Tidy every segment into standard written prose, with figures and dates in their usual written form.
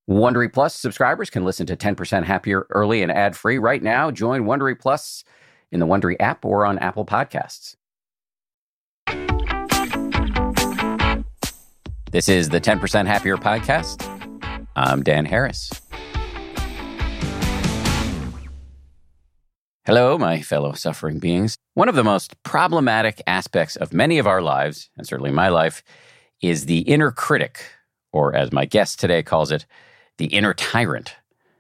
Wondery Plus subscribers can listen to 10% Happier early and ad-free right now. Join Wondery Plus in the Wondery app or on Apple Podcasts. This is the 10% Happier podcast. I'm Dan Harris. Hello, my fellow suffering beings. One of the most problematic aspects of many of our lives, and certainly my life, is the inner critic, or as my guest today calls it, the inner tyrant.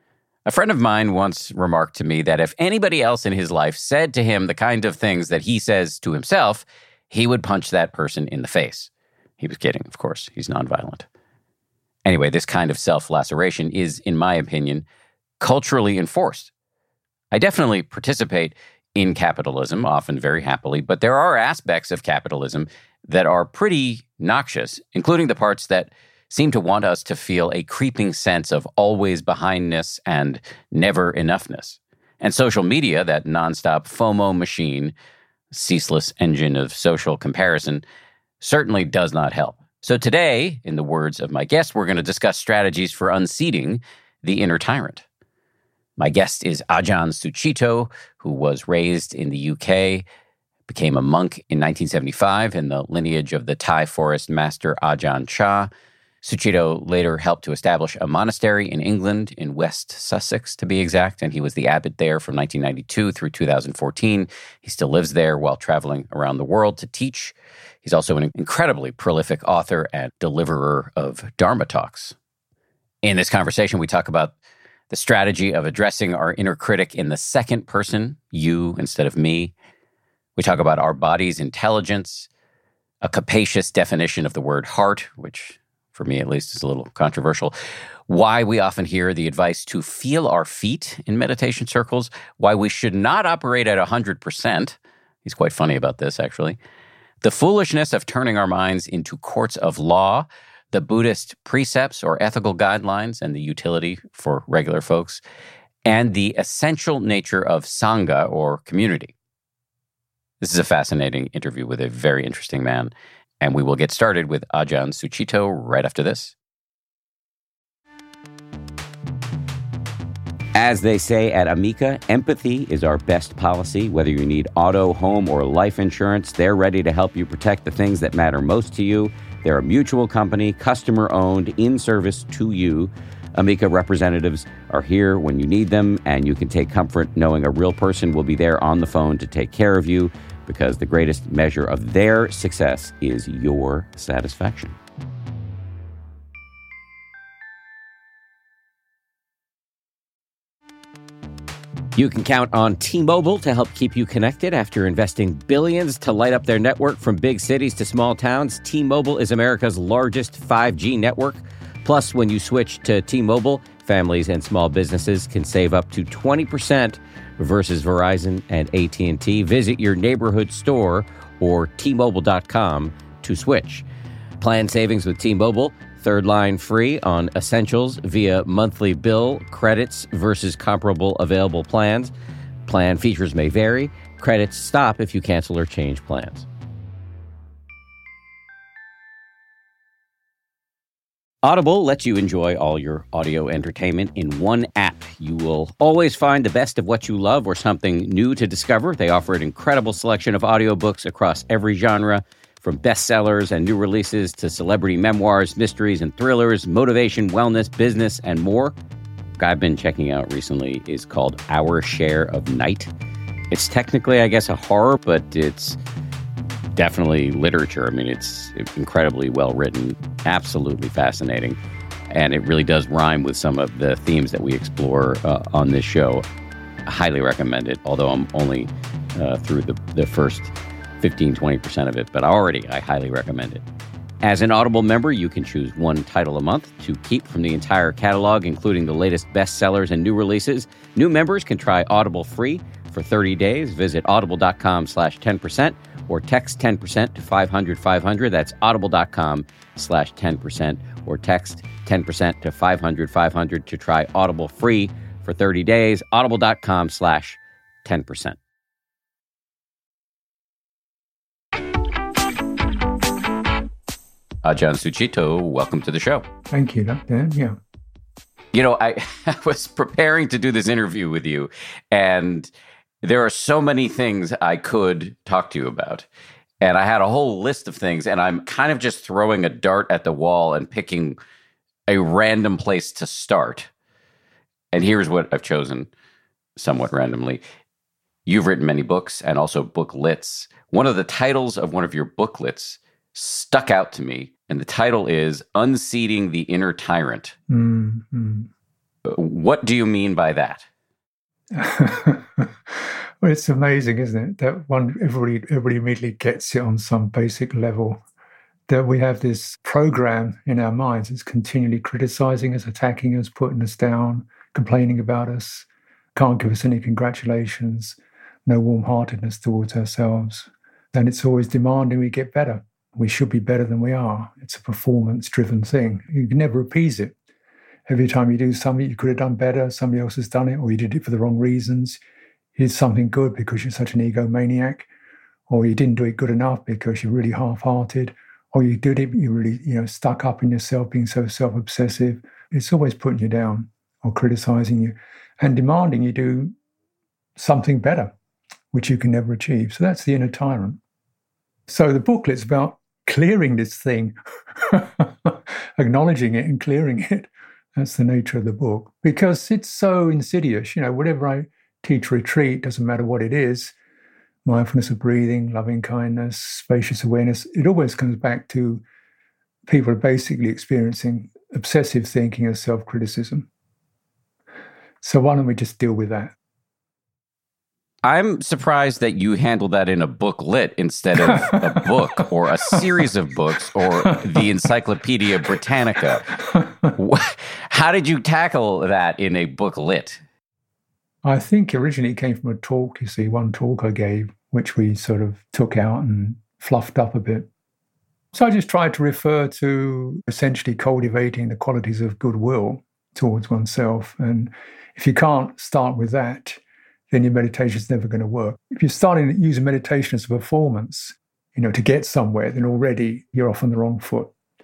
A friend of mine once remarked to me that if anybody else in his life said to him the kind of things that he says to himself, he would punch that person in the face. He was kidding, of course. He's nonviolent. Anyway, this kind of self-laceration is, in my opinion, culturally enforced. I definitely participate in capitalism, often very happily, but there are aspects of capitalism that are pretty noxious, including the parts that seem to want us to feel a creeping sense of always behindness and never enoughness. And social media, that nonstop FOMO machine, ceaseless engine of social comparison, certainly does not help. So today, in the words of my guest, we're going to discuss strategies for unseating the inner tyrant. My guest is Ajahn Sucitto, who was raised in the UK, became a monk in 1975 in the lineage of the Thai forest master Ajahn Chah. Sucitto later helped to establish a monastery in England, in West Sussex to be exact, and he was the abbot there from 1992 through 2014. He still lives there while traveling around the world to teach. He's also an incredibly prolific author and deliverer of Dharma talks. In this conversation, we talk about the strategy of addressing our inner critic in the second person, you instead of me. We talk about our body's intelligence, a capacious definition of the word heart, which for me at least is a little controversial, why we often hear the advice to feel our feet in meditation circles, why we should not operate at 100%. He's quite funny about this, actually. The foolishness of turning our minds into courts of law, the Buddhist precepts or ethical guidelines and the utility for regular folks, and the essential nature of Sangha or community. This is a fascinating interview with a very interesting man, and we will get started with Ajahn Sucitto right after this. As they say at Amica, empathy is our best policy. Whether you need auto, home, or life insurance, they're ready to help you protect the things that matter most to you. They're a mutual company, customer-owned, in service to you. Amica representatives are here when you need them, and you can take comfort knowing a real person will be there on the phone to take care of you, because the greatest measure of their success is your satisfaction. You can count on T-Mobile to help keep you connected. After investing billions to light up their network from big cities to small towns, T-Mobile is America's largest 5G network. Plus, when you switch to T-Mobile, families and small businesses can save up to 20% versus Verizon and AT&T. Visit your neighborhood store or T-Mobile.com to switch. Plan savings with T-Mobile. Third line free on essentials via monthly bill, credits versus comparable available plans. Plan features may vary. Credits stop if you cancel or change plans. Audible lets you enjoy all your audio entertainment in one app. You will always find the best of what you love or something new to discover. They offer an incredible selection of audiobooks across every genre, from bestsellers and new releases to celebrity memoirs, mysteries and thrillers, motivation, wellness, business, and more. What I've been checking out recently is called Our Share of Night. It's technically, I guess, a horror, but it's definitely literature. I mean, it's incredibly well written, absolutely fascinating, and it really does rhyme with some of the themes that we explore on this show. I highly recommend it, although I'm only through the first 15-20% of it, but I highly recommend it. As an Audible member, you can choose one title a month to keep from the entire catalog, including the latest bestsellers and new releases. New members can try Audible free for 30 days. Visit audible.com/10% or text 10% to 500-500. That's audible.com/10% or text 10% to 500-500 to try Audible free for 30 days. Audible.com/10%. Ajahn Sucitto, welcome to the show. Thank you, Dan. Yeah. I was preparing to do this interview with you, and there are so many things I could talk to you about. And I had a whole list of things, and I'm kind of just throwing a dart at the wall and picking a random place to start. And here's what I've chosen somewhat randomly. You've written many books and also booklets. One of the titles of one of your booklets stuck out to me, and the title is Unseating the Inner Tyrant. Mm-hmm. What do you mean by that? Well, it's amazing, isn't it? That everybody immediately gets it on some basic level. That we have this program in our minds that's continually criticizing us, attacking us, putting us down, complaining about us, can't give us any congratulations, no warm-heartedness towards ourselves. And it's always demanding we get better. We should be better than we are. It's a performance-driven thing. You can never appease it. Every time you do something, you could have done better, somebody else has done it, or you did it for the wrong reasons. You did something good because you're such an egomaniac, or you didn't do it good enough because you're really half-hearted, or you did it, you really, stuck up in yourself, being so self-obsessive. It's always putting you down or criticizing you and demanding you do something better, which you can never achieve. So that's the inner tyrant. So the booklet's about clearing this thing, acknowledging it and clearing it. That's the nature of the book, because it's so insidious. Whatever I teach retreat, doesn't matter what it is, mindfulness of breathing, loving kindness, spacious awareness, it always comes back to people are basically experiencing obsessive thinking and self-criticism. So why don't we just deal with that? I'm surprised that you handled that in a booklet instead of a book or a series of books or the Encyclopedia Britannica. How did you tackle that in a booklet? I think originally it came from a talk, one talk I gave, which we sort of took out and fluffed up a bit. So I just tried to refer to essentially cultivating the qualities of goodwill towards oneself. And if you can't start with that, then your meditation is never going to work. If you're starting to use meditation as a performance, to get somewhere, then already you're off on the wrong foot.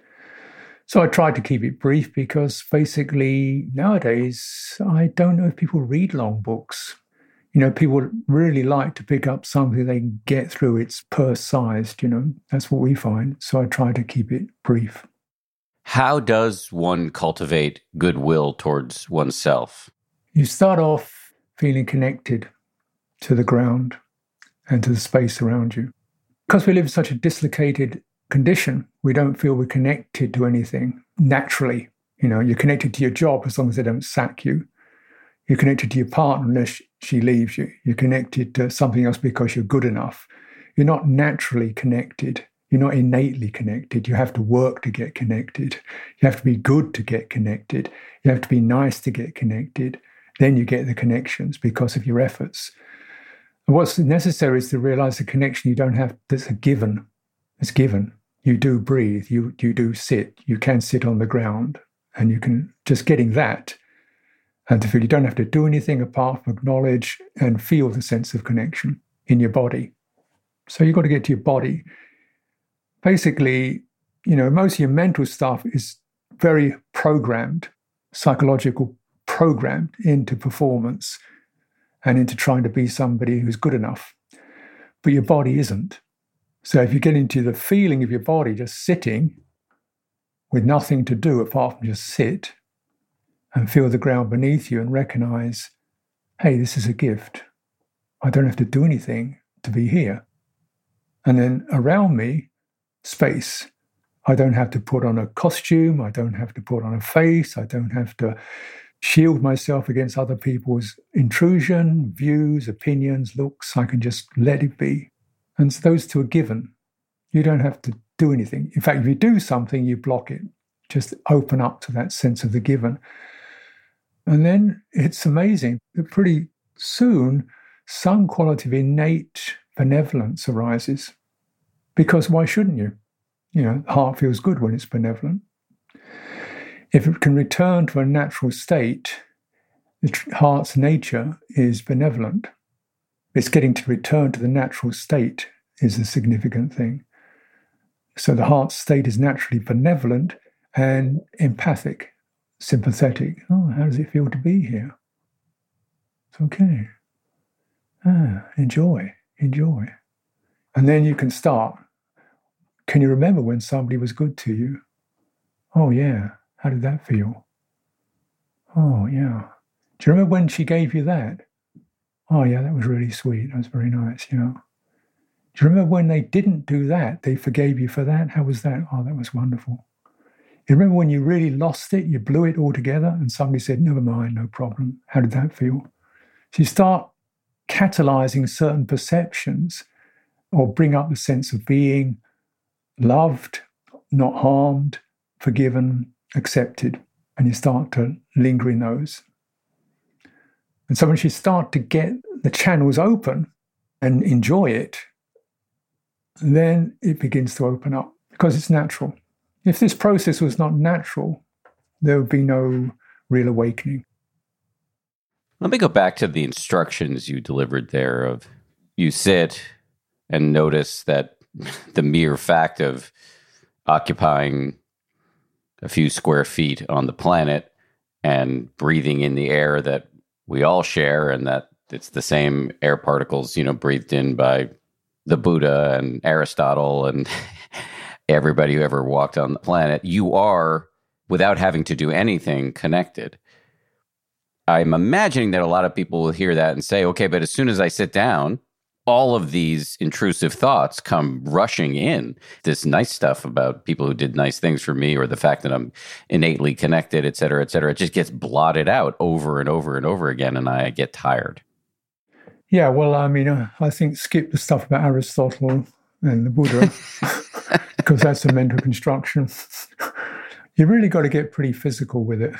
So I tried to keep it brief because basically nowadays, I don't know if people read long books. People really like to pick up something they can get through. It's purse-sized, that's what we find. So I try to keep it brief. How does one cultivate goodwill towards oneself? You start off feeling connected to the ground and to the space around you. Because we live in such a dislocated condition, we don't feel we're connected to anything naturally. You're connected to your job as long as they don't sack you. You're connected to your partner unless she leaves you. You're connected to something else because you're good enough. You're not naturally connected. You're not innately connected. You have to work to get connected. You have to be good to get connected. You have to be nice to get connected. Then you get the connections because of your efforts. And what's necessary is to realize the connection you don't have, that's a given. It's given. You do breathe, you do sit, you can sit on the ground, and you can just getting that and to feel you don't have to do anything apart from acknowledge and feel the sense of connection in your body. So you've got to get to your body. Basically, most of your mental stuff is very programmed, psychological programmed into performance and into trying to be somebody who's good enough. But your body isn't. So if you get into the feeling of your body just sitting with nothing to do apart from just sit and feel the ground beneath you and recognize, hey, this is a gift. I don't have to do anything to be here. And then around me, space. I don't have to put on a costume. I don't have to put on a face. I don't have to shield myself against other people's intrusion, views, opinions, looks. I can just let it be. And so those two are given. You don't have to do anything. In fact, if you do something, you block it. Just open up to that sense of the given. And then it's amazing that pretty soon some quality of innate benevolence arises. Because why shouldn't you? The heart feels good when it's benevolent. If it can return to a natural state, the heart's nature is benevolent. It's getting to return to the natural state is a significant thing. So the heart state is naturally benevolent and empathic. sympathetic. Oh, how does it feel to be here? It's okay. Enjoy. And then you can start. Can you remember when somebody was good to you? Oh, yeah. How did that feel? Oh, yeah. Do you remember when she gave you that? Oh, yeah, that was really sweet. That was very nice, yeah. Do you remember when they didn't do that? They forgave you for that? How was that? Oh, that was wonderful. You remember when you really lost it, you blew it all together, and somebody said, never mind, no problem. How did that feel? So you start catalyzing certain perceptions or bring up the sense of being loved, not harmed, forgiven, accepted, and you start to linger in those. And so once you start to get the channels open and enjoy it, then it begins to open up because it's natural. If this process was not natural, there would be no real awakening. Let me go back to the instructions you delivered there of you sit and notice that the mere fact of occupying a few square feet on the planet and breathing in the air that we all share, and that it's the same air particles, breathed in by the Buddha and Aristotle and everybody who ever walked on the planet, you are, without having to do anything, connected. I'm imagining that a lot of people will hear that and say, okay, but as soon as I sit down, all of these intrusive thoughts come rushing in. This nice stuff about people who did nice things for me, or the fact that I'm innately connected, et cetera, it just gets blotted out over and over and over again, and I get tired. Yeah, well, I think skip the stuff about Aristotle and the Buddha, because that's a mental construction. You really got to get pretty physical with it.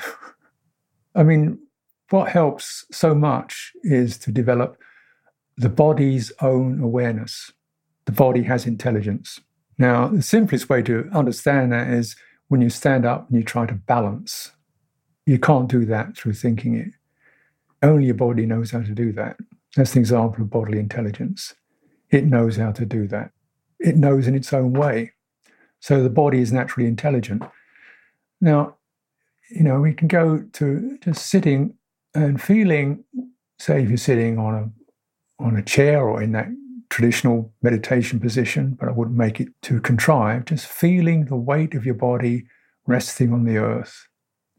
What helps so much is to develop the body's own awareness. The body has intelligence. Now, the simplest way to understand that is when you stand up and you try to balance. You can't do that through thinking it. Only your body knows how to do that. That's an example of bodily intelligence. It knows how to do that. It knows in its own way. So the body is naturally intelligent. Now, we can go to just sitting and feeling, say if you're sitting on a chair or in that traditional meditation position, but I wouldn't make it too contrived, just feeling the weight of your body resting on the earth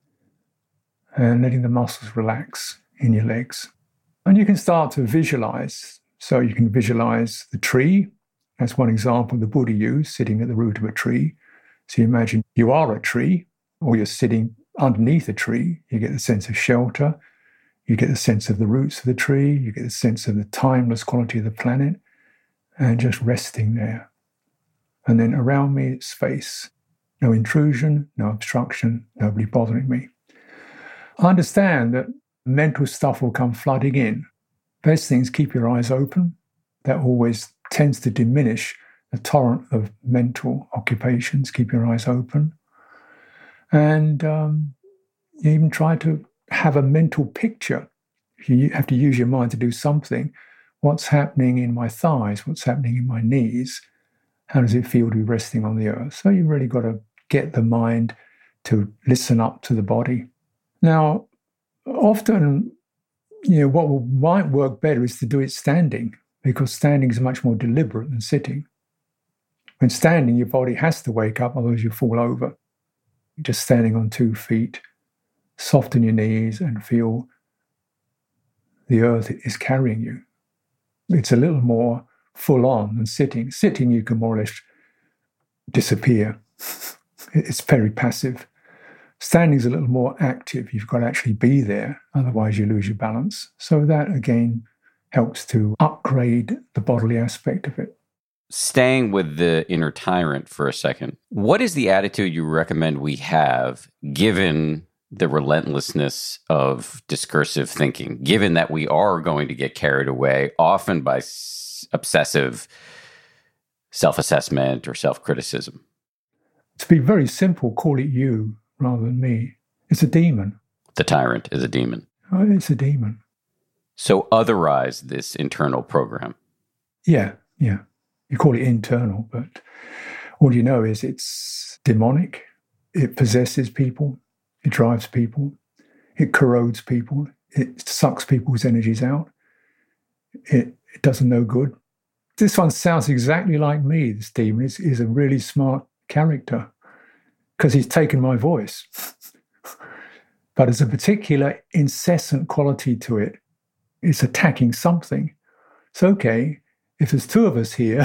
and letting the muscles relax in your legs. And you can start to visualize. So you can visualize the tree. That's one example the Buddha used, sitting at the root of a tree. So you imagine you are a tree, or you're sitting underneath a tree. You get the sense of shelter. You get the sense of the roots of the tree. You get the sense of the timeless quality of the planet, and just resting there. And then around me, it's space. No intrusion, no obstruction, nobody bothering me. I understand that mental stuff will come flooding in. Best thing is keep your eyes open. That always tends to diminish the torrent of mental occupations. Keep your eyes open. And you even try to have a mental picture. If you have to use your mind to do something, what's happening in my thighs? What's happening in my knees? How does it feel to be resting on the earth? So you've really got to get the mind to listen up to the body. Now, often, what might work better is to do it standing, because standing is much more deliberate than sitting. When standing, your body has to wake up, otherwise you fall over. Just standing on 2 feet, soften your knees and feel the earth is carrying you. It's a little more full on than sitting. Sitting, you can more or less disappear. It's very passive. Standing is a little more active. You've got to actually be there, otherwise you lose your balance. So that, again, helps to upgrade the bodily aspect of it. Staying with the inner tyrant for a second, what is the attitude you recommend we have given the relentlessness of discursive thinking, given that we are going to get carried away, often by obsessive self-assessment or self-criticism? To be very simple, call it you rather than me. It's a demon. The tyrant is a demon. Oh, it's a demon. So otherize this internal program. Yeah. You call it internal, but all you know is it's demonic. It possesses people. It drives people. It corrodes people. It sucks people's energies out. It does them no good. This one sounds exactly like me, this demon. He's a really smart character because he's taken my voice. But there's a particular incessant quality to it. It's attacking something. It's okay, if there's two of us here,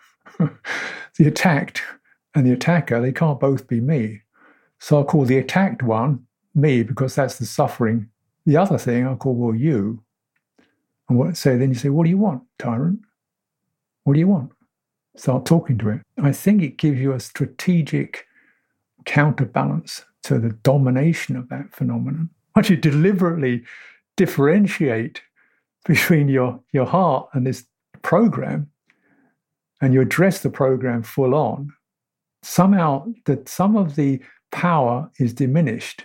the attacked and the attacker, they can't both be me. So I'll call the attacked one me because that's the suffering. The other thing I'll call, well, you. And then you say, what do you want, tyrant? What do you want? Start talking to it. I think it gives you a strategic counterbalance to the domination of that phenomenon. Once you deliberately differentiate between your heart and this program, and you address the program full on, somehow that some of the power is diminished.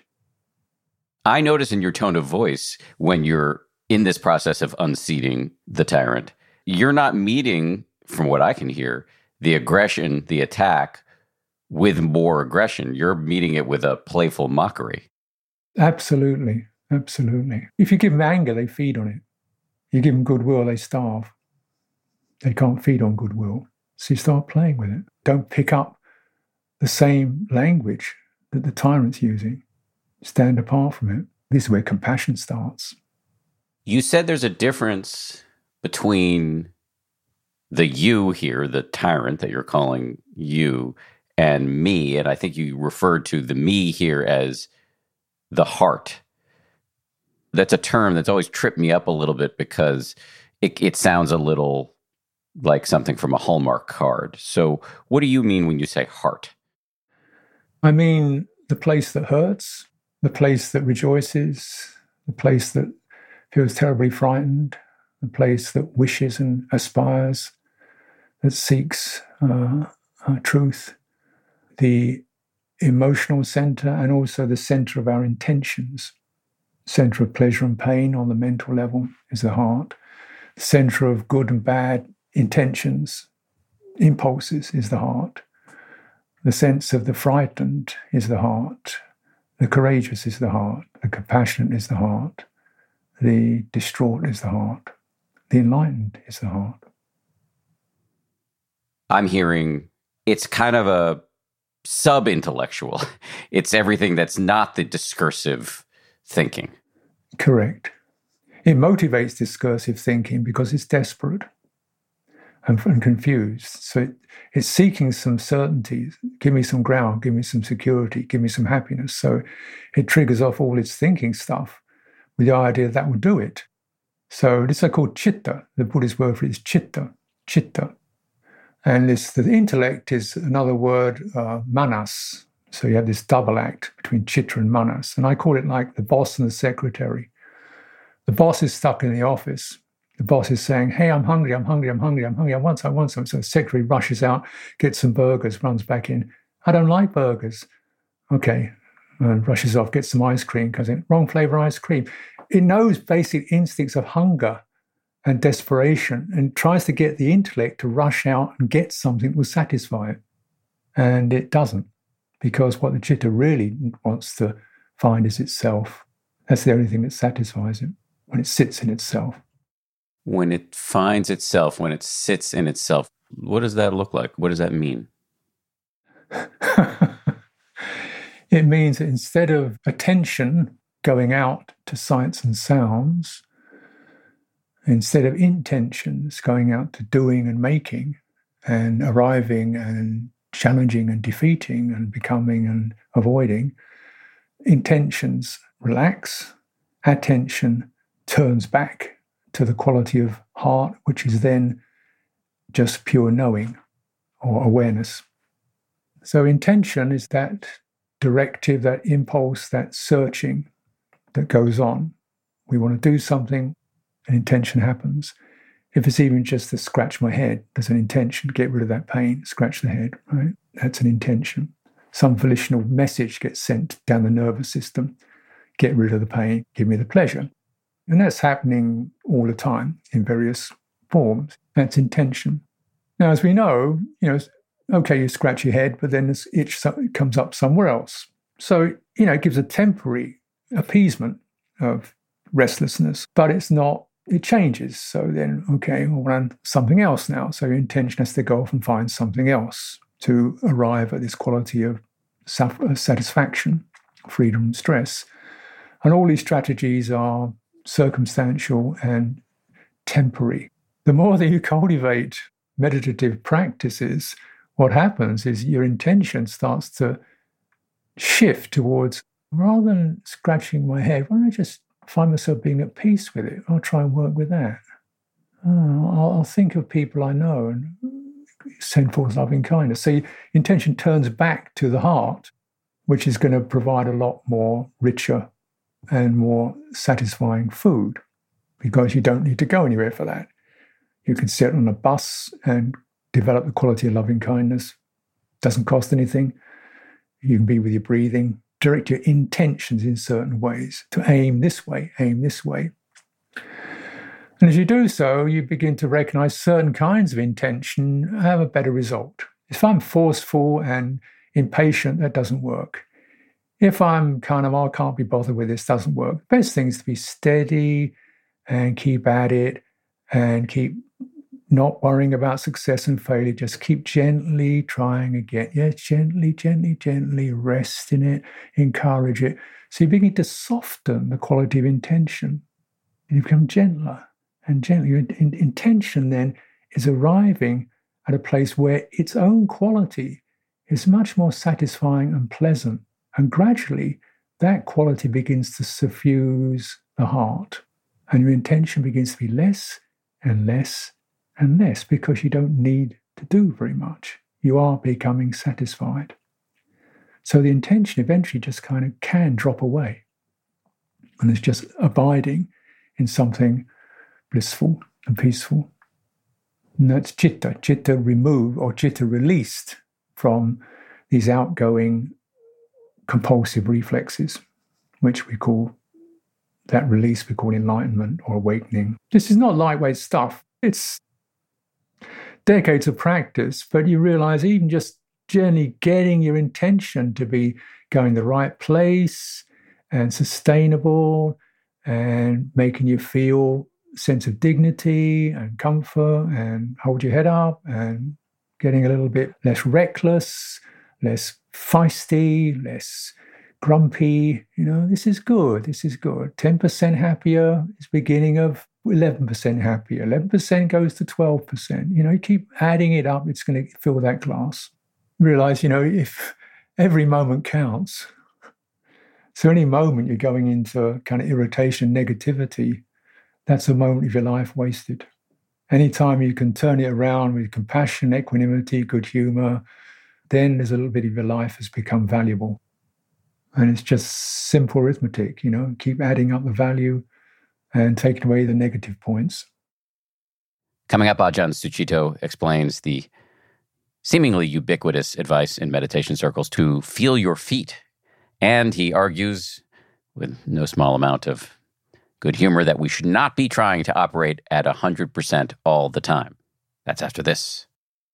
I notice in your tone of voice when you're in this process of unseating the tyrant, you're not meeting, from what I can hear, the aggression, the attack, with more aggression. You're meeting it with a playful mockery. Absolutely. Absolutely. If you give them anger, they feed on it. You give them goodwill, they starve. They can't feed on goodwill. So you start playing with it. Don't pick up the same language that the tyrant's using. Stand apart from it. This is where compassion starts. You said there's a difference between the you here, the tyrant that you're calling you, and me. And I think you referred to the me here as the heart. That's a term that's always tripped me up a little bit because it sounds a little like something from a Hallmark card. So what do you mean when you say heart? I mean the place that hurts, the place that rejoices, the place that feels terribly frightened, the place that wishes and aspires, that seeks truth, the emotional center, and also the center of our intentions. Center of pleasure and pain on the mental level is the heart. The center of good and bad intentions, impulses, is the heart. The sense of the frightened is the heart. The courageous is the heart. The compassionate is the heart. The distraught is the heart. The enlightened is the heart. I'm hearing it's kind of a sub-intellectual. It's everything that's not the discursive thinking. Correct. It motivates discursive thinking because it's desperate and confused. So it's seeking some certainties. Give me some ground, give me some security, give me some happiness. So it triggers off all its thinking stuff with the idea that will do it. So this is called chitta. The Buddhist word for it is chitta. And the intellect is another word, manas. So you have this double act between chitta and manas. And I call it like the boss and the secretary. The boss is stuck in the office. The boss is saying, hey, I'm hungry, I want some. So the secretary rushes out, gets some burgers, runs back in. I don't like burgers. Okay. And rushes off, gets some ice cream, comes in, wrong flavor ice cream. It knows basic instincts of hunger and desperation and tries to get the intellect to rush out and get something that will satisfy it. And it doesn't, because what the chitta really wants to find is itself. That's the only thing that satisfies it, when it sits in itself. When it finds itself, when it sits in itself, what does that look like? What does that mean? It means that instead of attention going out to sights and sounds, instead of intentions going out to doing and making and arriving and challenging and defeating and becoming and avoiding, intentions relax, attention turns back to the quality of heart, which is then just pure knowing or awareness. So intention is that directive, that impulse, that searching that goes on. We want to do something, an intention happens. If it's even just to scratch my head, there's an intention, get rid of that pain, scratch the head, right? That's an intention. Some volitional message gets sent down the nervous system, get rid of the pain, give me the pleasure. And that's happening all the time in various forms. That's intention. Now, as we know, okay, you scratch your head, but then this itch comes up somewhere else. So it gives a temporary appeasement of restlessness, but it changes. So then, okay, I want something else now. So your intention has to go off and find something else to arrive at this quality of satisfaction, freedom from stress. And all these strategies are circumstantial and temporary. The more that you cultivate meditative practices, what happens is your intention starts to shift towards, rather than scratching my head, why don't I just find myself being at peace with it? I'll try and work with that. I'll think of people I know and send forth loving kindness. So your intention turns back to the heart, which is going to provide a lot more richer and more satisfying food, because you don't need to go anywhere for that. You can sit on a bus and develop the quality of loving kindness. Doesn't cost anything. You can be with your breathing. Direct your intentions in certain ways to aim this way, aim this way. And as you do so, you begin to recognize certain kinds of intention have a better result. If I'm forceful and impatient, that doesn't work. If I'm I can't be bothered with this, doesn't work. The best thing is to be steady and keep at it and keep not worrying about success and failure. Just keep gently trying again. Yes, gently, gently, gently rest in it, encourage it. So you begin to soften the quality of intention. You become gentler and gentler. Your intention then is arriving at a place where its own quality is much more satisfying and pleasant. And gradually, that quality begins to suffuse the heart. And your intention begins to be less and less and less, because you don't need to do very much. You are becoming satisfied. So the intention eventually just can drop away. And it's just abiding in something blissful and peaceful. And that's citta. Citta removed or citta released from these outgoing compulsive reflexes, which we call enlightenment or awakening. This is not lightweight stuff. It's decades of practice, but you realize even just generally getting your intention to be going the right place and sustainable and making you feel a sense of dignity and comfort and hold your head up and getting a little bit less reckless, less feisty, less grumpy. This is good. This is good. 10% happier is beginning of 11% happier. 11% goes to 12%. You keep adding it up, it's going to fill that glass. Realize, if every moment counts. So any moment you're going into kind of irritation, negativity, that's a moment of your life wasted. Anytime you can turn it around with compassion, equanimity, good humor, then there's a little bit of your life has become valuable. And it's just simple arithmetic, keep adding up the value and taking away the negative points. Coming up, Ajahn Sucitto explains the seemingly ubiquitous advice in meditation circles to feel your feet. And he argues, with no small amount of good humor, that we should not be trying to operate at 100% all the time. That's after this.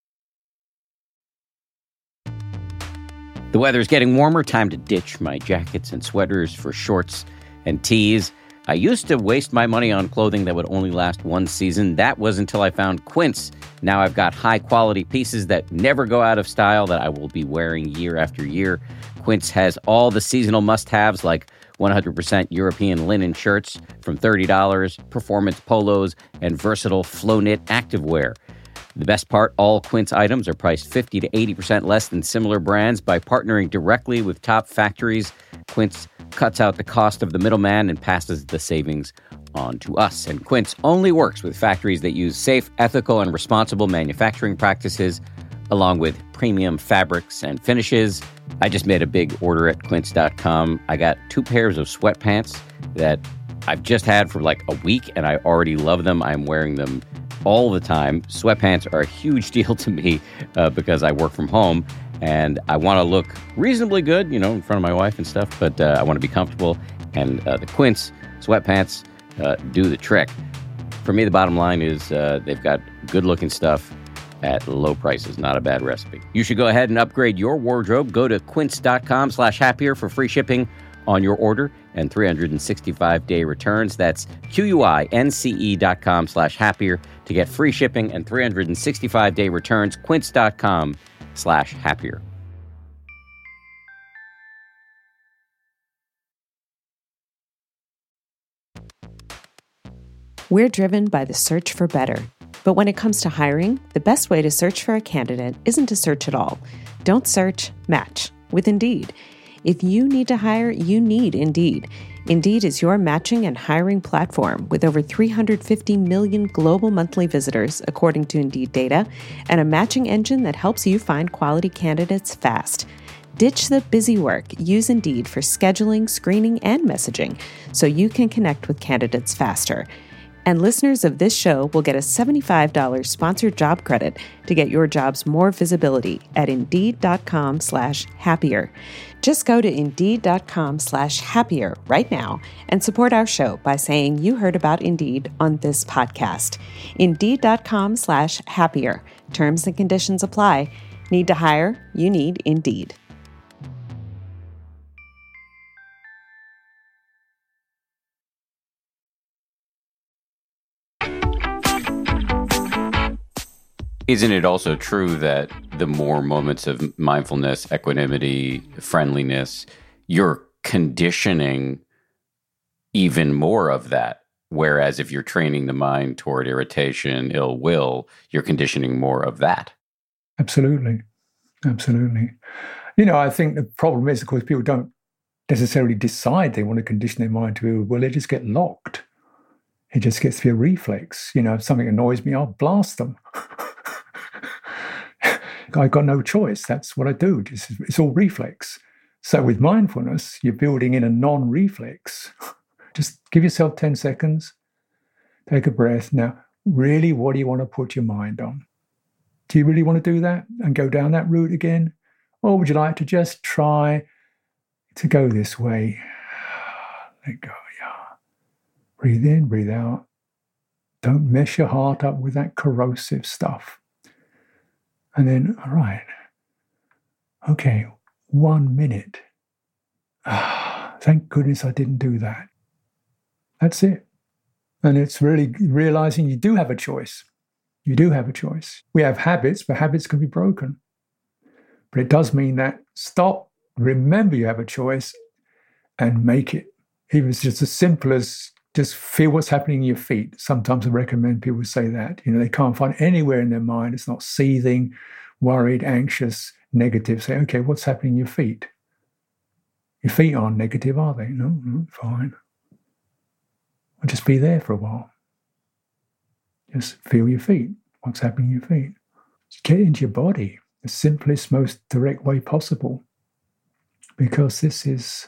The weather's getting warmer. Time to ditch my jackets and sweaters for shorts and tees. I used to waste my money on clothing that would only last one season. That was until I found Quince. Now I've got high-quality pieces that never go out of style that I will be wearing year after year. Quince has all the seasonal must-haves like 100% European linen shirts from $30, performance polos, and versatile flow-knit activewear. The best part, all Quince items are priced 50 to 80% less than similar brands. By partnering directly with top factories, Quince cuts out the cost of the middleman and passes the savings on to us. And Quince only works with factories that use safe, ethical, and responsible manufacturing practices, along with premium fabrics and finishes. I just made a big order at quince.com. I got 2 pairs of sweatpants that I've just had for like a week, and I already love them. I'm wearing them all the time. Sweatpants are a huge deal to me because I work from home and I want to look reasonably good, in front of my wife and stuff, but I want to be comfortable. And the Quince sweatpants do the trick. For me, the bottom line is they've got good-looking stuff at low prices. Not a bad recipe. You should go ahead and upgrade your wardrobe. Go to quince.com/happier for free shipping on your order and 365-day returns. That's QUINCE.com/happier to get free shipping and 365-day returns. Quince.com/happier. We're driven by the search for better. But when it comes to hiring, the best way to search for a candidate isn't to search at all. Don't search, match with Indeed. If you need to hire, you need Indeed. Indeed is your matching and hiring platform with over 350 million global monthly visitors, according to Indeed data, and a matching engine that helps you find quality candidates fast. Ditch the busy work. Use Indeed for scheduling, screening, and messaging so you can connect with candidates faster. And listeners of this show will get a $75 sponsored job credit to get your jobs more visibility at Indeed.com/happier. Just go to Indeed.com/happier right now and support our show by saying you heard about Indeed on this podcast. Indeed.com/happier. Terms and conditions apply. Need to hire? You need Indeed. Isn't it also true that the more moments of mindfulness, equanimity, friendliness, you're conditioning even more of that? Whereas if you're training the mind toward irritation, ill will, you're conditioning more of that. Absolutely. Absolutely. You know, I think the problem is, of course, people don't necessarily decide they want to condition their mind to ill will. They just get locked. It just gets to be a reflex. You know, if something annoys me, I'll blast them. I've got no choice. That's what I do. It's all reflex. So with mindfulness, you're building in a non-reflex. Just give yourself 10 seconds. Take a breath. Now, really, what do you want to put your mind on? Do you really want to do that and go down that route again? Or would you like to just try to go this way? Let go, yeah. Breathe in, breathe out. Don't mess your heart up with that corrosive stuff. And then, all right, okay, 1 minute. Thank goodness I didn't do that. That's it. And it's really realizing you do have a choice. You do have a choice. We have habits, but habits can be broken. But it does mean that stop, remember you have a choice, and make it. Even if it's just as simple as just feel what's happening in your feet. Sometimes I recommend people say that. You know, they can't find anywhere in their mind. It's not seething, worried, anxious, negative. Say, okay, what's happening in your feet? Your feet aren't negative, are they? No, fine. Well, just be there for a while. Just feel your feet. What's happening in your feet? Just get into your body, the simplest, most direct way possible. Because this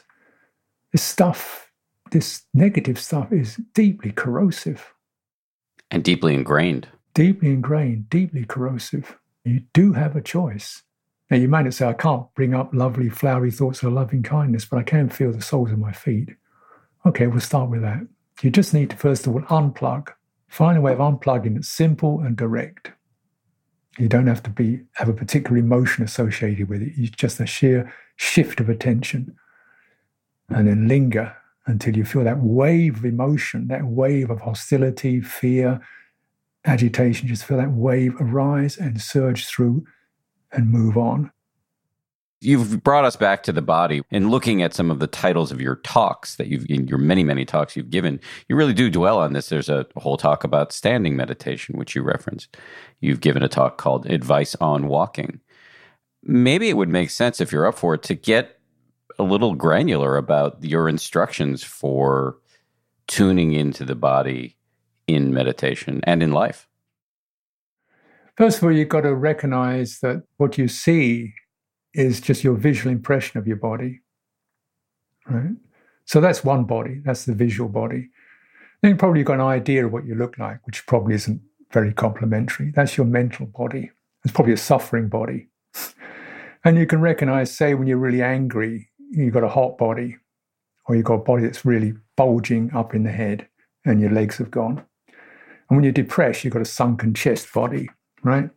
negative stuff is deeply corrosive. And deeply ingrained. Deeply ingrained, deeply corrosive. You do have a choice. Now, you might not say, I can't bring up lovely, flowery thoughts of loving kindness, but I can feel the soles of my feet. Okay, we'll start with that. You just need to, first of all, unplug. Find a way of unplugging that's simple and direct. You don't have to have a particular emotion associated with it. It's just a sheer shift of attention. And then linger until you feel that wave of emotion, that wave of hostility, fear, agitation. Just feel that wave arise and surge through and move on. You've brought us back to the body, and looking at some of the titles of your talks that in your many, many talks you've given, you really do dwell on this. There's a whole talk about standing meditation, which you referenced. You've given a talk called Advice on Walking. Maybe it would make sense, if you're up for it, to get a little granular about your instructions for tuning into the body in meditation and in life. First of all, you've got to recognize that what you see is just your visual impression of your body, right? So that's one body. That's the visual body. Then you probably got an idea of what you look like, which probably isn't very complimentary. That's your mental body. It's probably a suffering body. And you can recognize, say, when you're really angry, you've got a hot body, or you've got a body that's really bulging up in the head and your legs have gone. And when you're depressed, you've got a sunken chest body, right?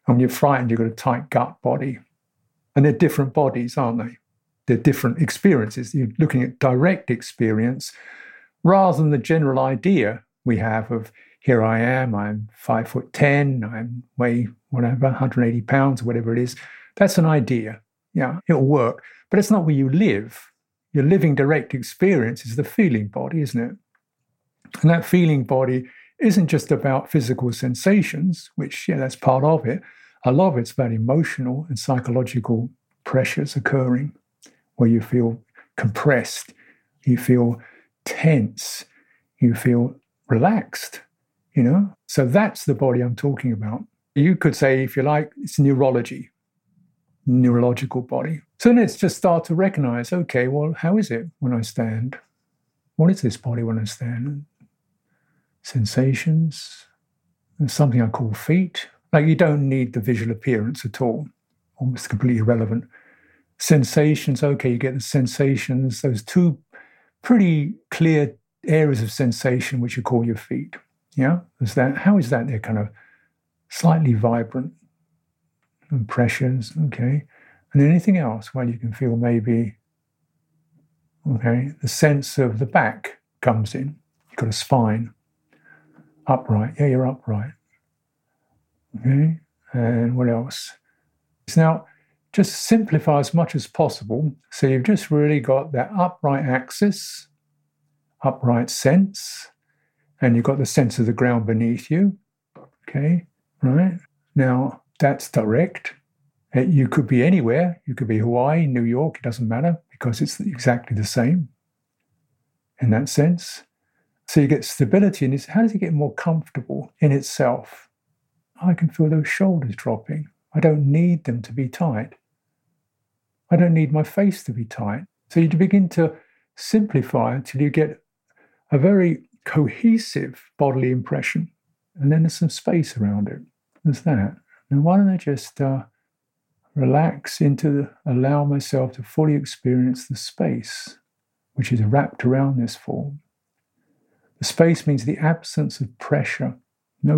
And when you're frightened, you've got a tight gut body. And they're different bodies, aren't they? They're different experiences. You're looking at direct experience rather than the general idea we have of, here I am, I'm 5'10", I weigh whatever, 180 pounds, whatever it is. That's an idea. Yeah, it'll work. But it's not where you live. Your living direct experience is the feeling body, isn't it? And that feeling body isn't just about physical sensations, which, yeah, that's part of it. A lot of it's about emotional and psychological pressures occurring, where you feel compressed, you feel tense, you feel relaxed, So that's the body I'm talking about. You could say, if you like, it's neurology, neurological body. So let's just start to recognize, okay, well, how is it when I stand? What is this body when I stand? Sensations. There's something I call feet. Like, you don't need the visual appearance at all. Almost completely irrelevant. Sensations, okay, you get the sensations, those two pretty clear areas of sensation which you call your feet. Yeah? Is that, how is that? They're kind of slightly vibrant and pressures, okay? And anything else? Well, you can feel maybe, okay, the sense of the back comes in. You've got a spine. Upright. Yeah, you're upright. Okay? And what else? Now, just simplify as much as possible. So you've just really got that upright axis, upright sense, and you've got the sense of the ground beneath you. Okay, right? Now, that's direct. You could be anywhere. You could be Hawaii, New York, it doesn't matter, because it's exactly the same in that sense. So you get stability, and how does it get more comfortable in itself? I can feel those shoulders dropping. I don't need them to be tight. I don't need my face to be tight. So you begin to simplify until you get a very cohesive bodily impression. And then there's some space around it. There's that. And why don't I just relax allow myself to fully experience the space which is wrapped around this form. The space means the absence of pressure, no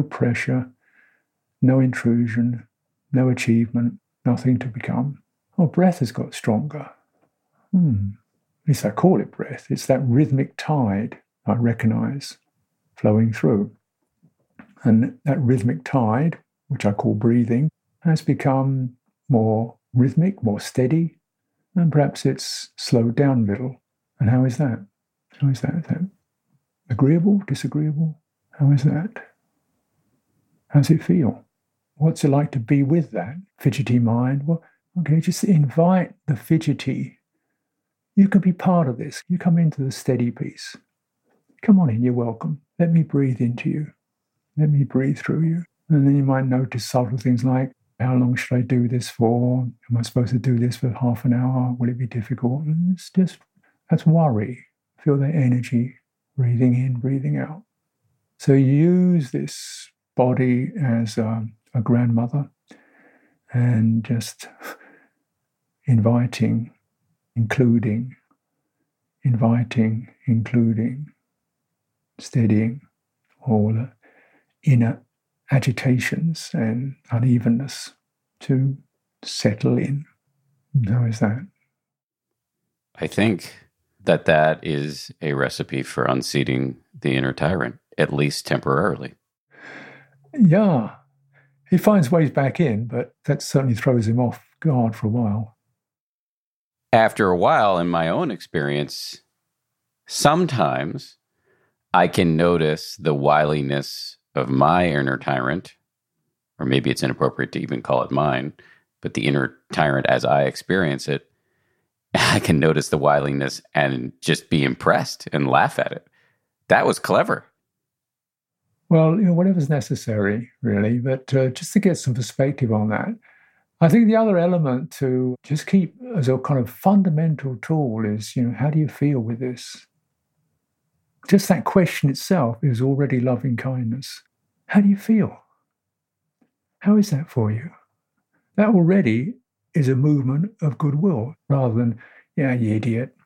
intrusion, no achievement, nothing to become. Oh, breath has got stronger. At least I call it breath. It's that rhythmic tide I recognize flowing through. And that rhythmic tide, which I call breathing, has become more rhythmic, more steady, and perhaps it's slowed down a little. And how is that? How is that? Is that agreeable, disagreeable? How is that? How does it feel? What's it like to be with that fidgety mind? Well, okay, just invite the fidgety. You can be part of this. You come into the steady piece. Come on in, you're welcome. Let me breathe into you. Let me breathe through you. And then you might notice subtle things like, how long should I do this for? Am I supposed to do this for half an hour? Will it be difficult? And it's just, that's worry. Feel that energy, breathing in, breathing out. So use this body as a grandmother and just inviting, including, steadying all the inner agitations and unevenness to settle in. How is that? I think that is a recipe for unseating the inner tyrant, at least temporarily. Yeah. He finds ways back in, but that certainly throws him off guard for a while. After a while, in my own experience, sometimes I can notice the wiliness of my inner tyrant, or maybe it's inappropriate to even call it mine, but the inner tyrant as I experience it, I can notice the wiliness and just be impressed and laugh at it. That was clever. Well, whatever's necessary, really, but just to get some perspective on that, I think the other element to just keep as a kind of fundamental tool is, how do you feel with this? Just that question itself is already loving kindness. How do you feel? How is that for you? That already is a movement of goodwill rather than, yeah, you idiot.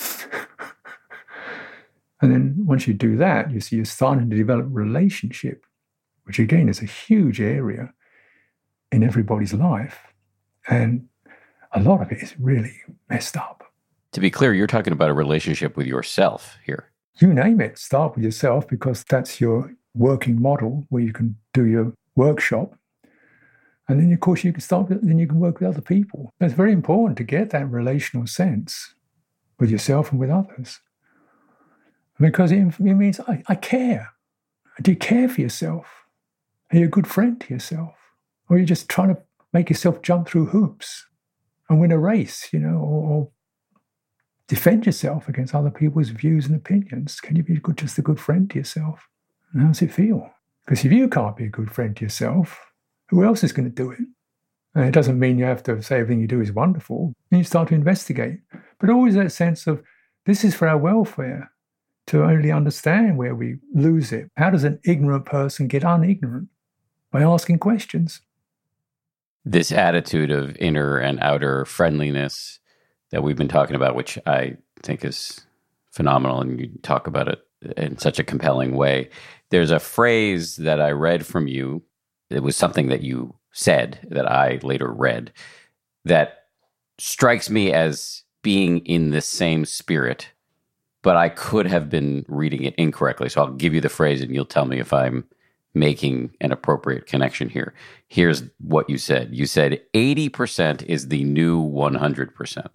And then once you do that, you see you're starting to develop relationship, which again is a huge area in everybody's life. And a lot of it is really messed up. To be clear, you're talking about a relationship with yourself here. You name it, start with yourself, because that's your working model where you can do your workshop. And then, of course, you can work with other people. It's very important to get that relational sense with yourself and with others. Because it means I care. Do you care for yourself? Are you a good friend to yourself? Or are you just trying to make yourself jump through hoops and win a race, or defend yourself against other people's views and opinions? Can you be just a good friend to yourself? And how does it feel? Because if you can't be a good friend to yourself, who else is going to do it? And it doesn't mean you have to say everything you do is wonderful. And you start to investigate. But always that sense of, this is for our welfare, to only understand where we lose it. How does an ignorant person get unignorant? By asking questions. This attitude of inner and outer friendliness that we've been talking about, which I think is phenomenal, and you talk about it in such a compelling way. There's a phrase that I read from you. It was something that you said that I later read that strikes me as being in the same spirit, but I could have been reading it incorrectly. So I'll give you the phrase and you'll tell me if I'm making an appropriate connection here. Here's what you said. You said 80% is the new 100%.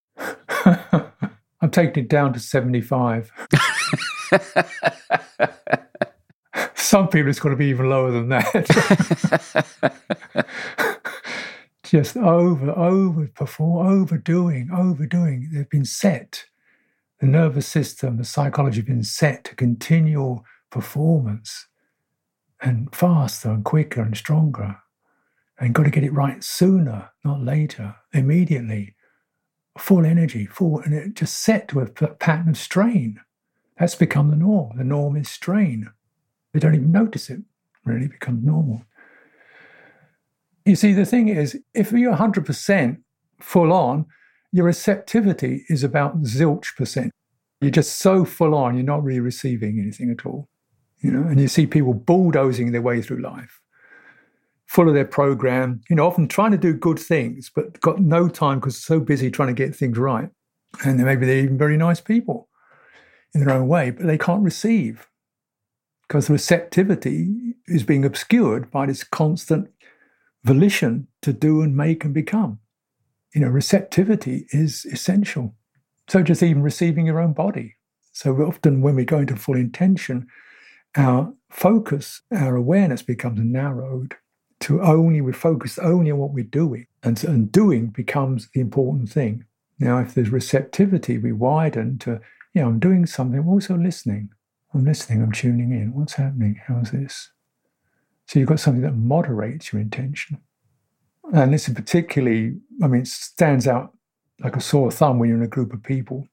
I'm taking it down to 75. Some people it's going to be even lower than that. Just overdoing. They've been set. The nervous system, the psychology have been set to continual performance, and faster and quicker and stronger. And got to get it right sooner, not later, immediately. Full energy, and it just set to a pattern of strain. That's become the norm. The norm is strain. They don't even notice it. Really becomes normal. You see, the thing is, if you're 100% full on, your receptivity is about zilch percent. You're just so full on, you're not really receiving anything at all. And you see people bulldozing their way through life, full of their program, often trying to do good things, but got no time because they're so busy trying to get things right. And maybe they're even very nice people in their own way, but they can't receive because the receptivity is being obscured by this constant volition to do and make and become. Receptivity is essential. So just even receiving your own body. So often when we go into full intention, our focus, our awareness becomes narrowed to we're focused only on what we're doing. And doing becomes the important thing. Now, if there's receptivity, we widen to, I'm doing something, I'm also listening. I'm tuning in. What's happening? How's this? So you've got something that moderates your intention. And this is particularly, it stands out like a sore thumb when you're in a group of people.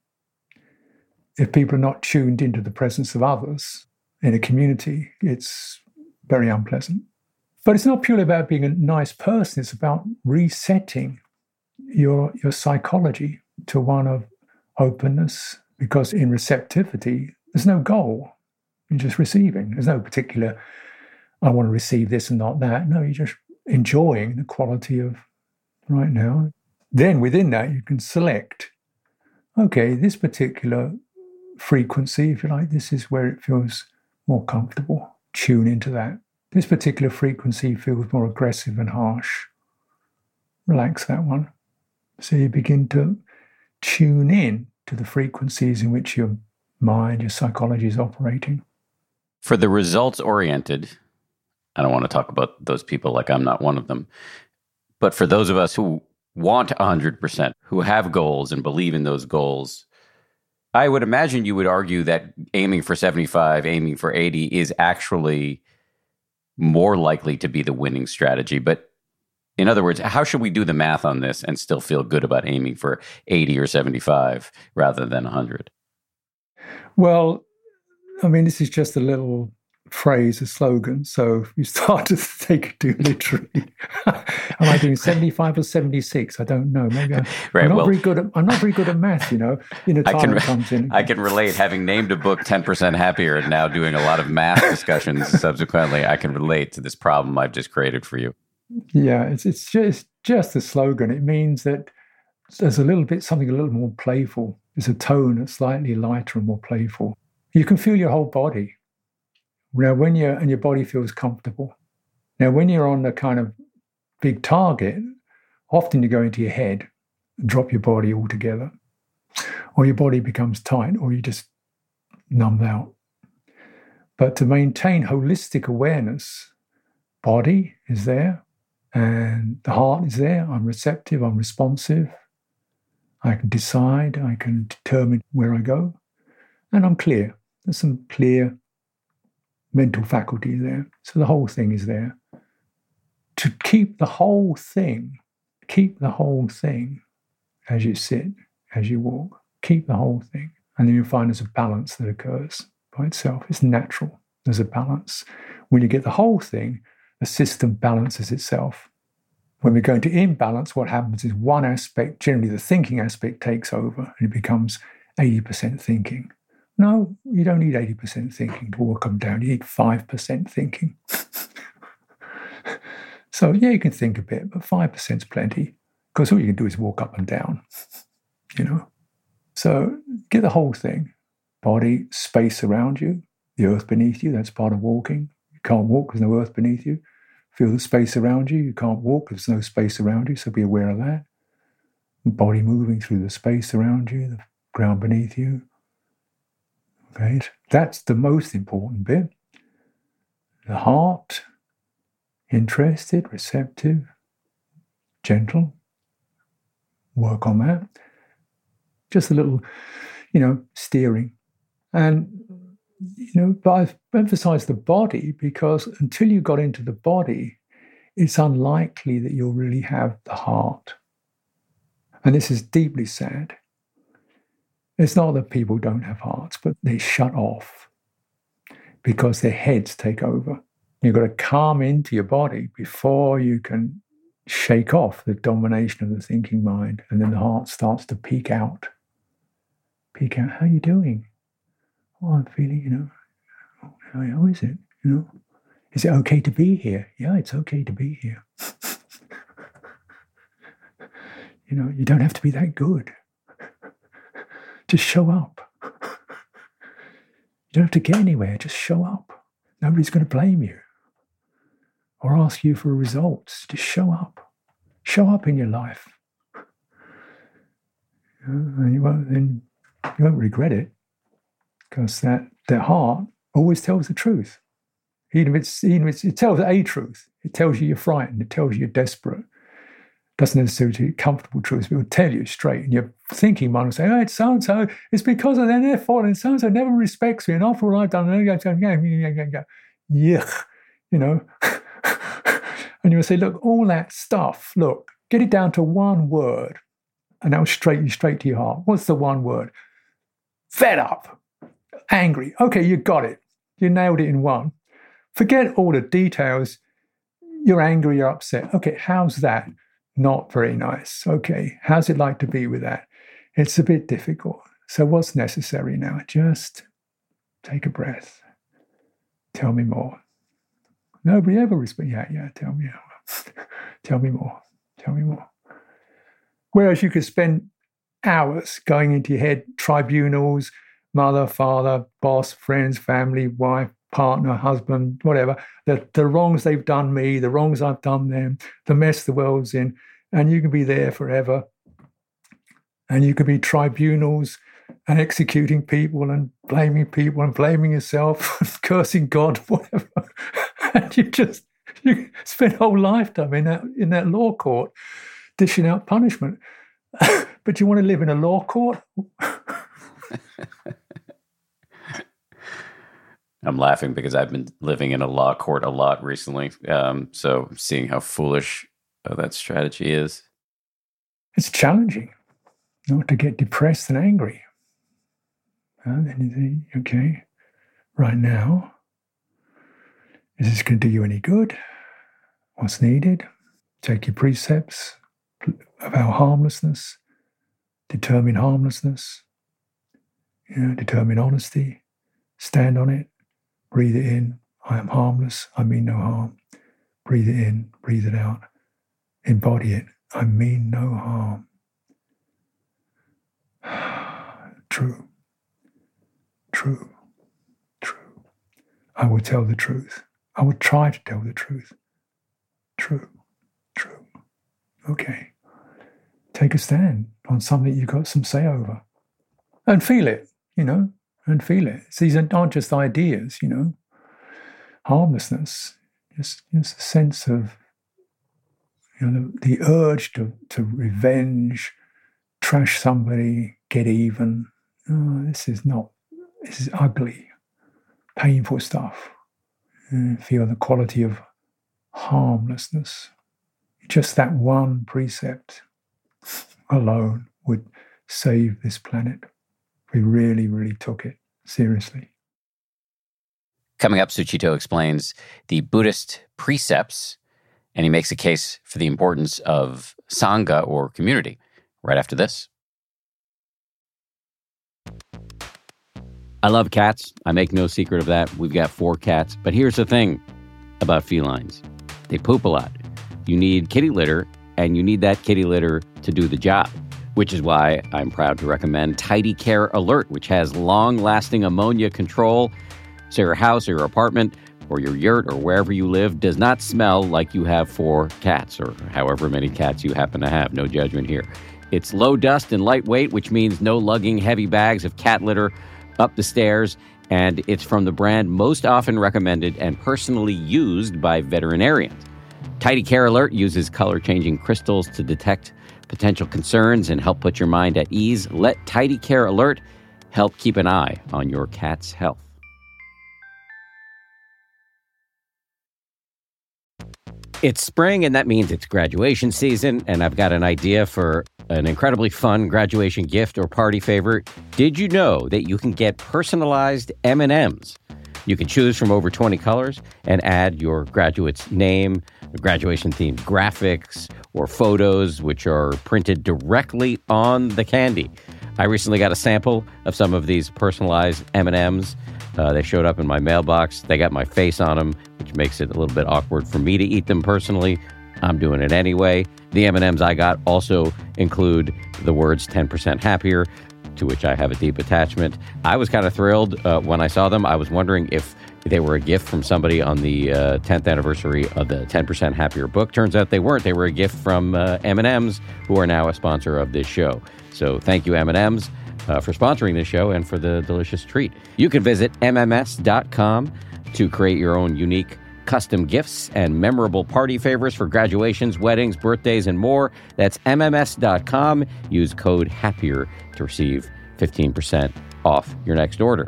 If people are not tuned into the presence of others in a community, it's very unpleasant. But it's not purely about being a nice person. It's about resetting your psychology to one of openness, because in receptivity, there's no goal. You're just receiving. There's no particular, I want to receive this and not that. No, you're just enjoying the quality of right now. Then within that, you can select, okay, this particular frequency, if you like, this is where it feels more comfortable. Tune into that. This particular frequency feels more aggressive and harsh. Relax that one. So you begin to tune in to the frequencies in which your mind, your psychology is operating. For the results-oriented, I don't want to talk about those people like I'm not one of them, but for those of us who want 100%, who have goals and believe in those goals, I would imagine you would argue that aiming for 75, aiming for 80 is actually more likely to be the winning strategy. But in other words, how should we do the math on this and still feel good about aiming for 80 or 75 rather than 100? Well, this is just a little phrase, a slogan. So you start to take it too literally. Am I doing 75 or 76? I don't know. Maybe I'm not very good at math, time comes in. I can relate, having named a book 10% Happier and now doing a lot of math discussions subsequently. I can relate to this problem I've just created for you. Yeah, it's just a slogan. It means that there's something a little more playful. There's a tone that's slightly lighter and more playful. You can feel your whole body. Now, and your body feels comfortable. Now, when you're on a kind of big target, often you go into your head and drop your body altogether, or your body becomes tight, or you just numb out. But to maintain holistic awareness, body is there, and the heart is there. I'm receptive, I'm responsive. I can decide, I can determine where I go, and I'm clear. There's some clear mental faculty there. So the whole thing is there. To keep the whole thing as you sit, as you walk, keep the whole thing. And then you'll find there's a balance that occurs by itself. It's natural. There's a balance. When you get the whole thing, the system balances itself. When we go into imbalance, what happens is one aspect, generally the thinking aspect, takes over and it becomes 80% thinking. No, you don't need 80% thinking to walk up and down. You need 5% thinking. So, yeah, you can think a bit, but 5% is plenty, because all you can do is walk up and down, So get the whole thing. Body, space around you, the earth beneath you, that's part of walking. You can't walk, there's no earth beneath you. Feel the space around you. You can't walk, there's no space around you, so be aware of that. Body moving through the space around you, the ground beneath you. Okay, that's the most important bit. The heart, interested, receptive, gentle. Work on that. Just a little, steering. And, but I've emphasized the body because until you got into the body, it's unlikely that you'll really have the heart. And this is deeply sad. It's not that people don't have hearts, but they shut off because their heads take over. You've got to calm into your body before you can shake off the domination of the thinking mind. And then the heart starts to peek out. Peek out, how are you doing? Oh, I'm feeling, how is it? Is it okay to be here? Yeah, it's okay to be here. You don't have to be that good. Just show up. You don't have to get anywhere, just show up. Nobody's going to blame you or ask you for results. Just show up. Show up in your life. And you won't regret it, because that heart always tells the truth. Even if it tells a truth. It tells you you're frightened. It tells you you're desperate. It doesn't necessarily comfortable truths, but it will tell you straight. And your thinking mind will say, oh, it's so-and-so. It's because of their fault, and so-and-so never respects me. And after all I've done, yuck, And you will say, look, all that stuff, look, get it down to one word. And that will straight you straight to your heart. What's the one word? Fed up. Angry. Okay, you got it. You nailed it in one. Forget all the details. You're angry, you're upset. Okay, how's that? Not very nice. Okay, how's it like to be with that? It's a bit difficult. So what's necessary now? Just take a breath. Tell me more. Nobody ever responds. Yeah, tell me. Tell me more. Tell me more. Whereas you could spend hours going into your head, tribunals, mother, father, boss, friends, family, wife, partner, husband, whatever, the wrongs they've done me, the wrongs I've done them, the mess the world's in, and you can be there forever. And you could be tribunals and executing people and blaming yourself and cursing God, whatever. And you spend a whole lifetime in that law court dishing out punishment. But you want to live in a law court? I'm laughing because I've been living in a law court a lot recently. So seeing how foolish that strategy is. It's challenging not to get depressed and angry. Then you think, okay, right now, is this going to do you any good? What's needed? Take your precepts about harmlessness, determine harmlessness, determine honesty, stand on it, breathe it in. I am harmless, I mean no harm. Breathe it in, breathe it out. Embody it. I mean no harm. True. True. True. I will tell the truth. I will try to tell the truth. True. True. Okay. Take a stand on something you've got some say over. And feel it, and feel it. These aren't just ideas, Harmlessness. Just a sense of, the urge to revenge, trash somebody, get even. Oh, this is ugly, painful stuff. Feel the quality of harmlessness. Just that one precept alone would save this planet. We really, really took it seriously. Coming up, Suchito explains the Buddhist precepts, and he makes a case for the importance of Sangha or community right after this. I love cats. I make no secret of that. We've got 4 cats. But here's the thing about felines. They poop a lot. You need kitty litter, and you need that kitty litter to do the job, which is why I'm proud to recommend Tidy Care Alert, which has long-lasting ammonia control, so your house or your apartment or your yurt or wherever you live does not smell like you have 4 cats or however many cats you happen to have. No judgment here. It's low dust and lightweight, which means no lugging heavy bags of cat litter up the stairs, and it's from the brand most often recommended and personally used by veterinarians. Tidy Care Alert uses color-changing crystals to detect potential concerns and help put your mind at ease. Let Tidy Care Alert help keep an eye on your cat's health. It's spring, and that means it's graduation season, and I've got an idea for an incredibly fun graduation gift or party favor. Did you know that you can get personalized M&Ms? You can choose from over 20 colors and add your graduate's name, graduation-themed graphics, or photos, which are printed directly on the candy. I recently got a sample of some of these personalized M&Ms. They showed up in my mailbox. They got my face on them, which makes it a little bit awkward for me to eat them personally. I'm doing it anyway. The M&Ms I got also include the words 10% happier, to which I have a deep attachment. I was kind of thrilled when I saw them. I was wondering if they were a gift from somebody on the 10th anniversary of the 10% Happier book. Turns out they weren't. They were a gift from M&Ms, who are now a sponsor of this show. So thank you, M&Ms, for sponsoring this show and for the delicious treat. You can visit MMS.com to create your own unique custom gifts and memorable party favors for graduations, weddings, birthdays, and more. That's MMS.com. Use code HAPPIER to receive 15% off your next order.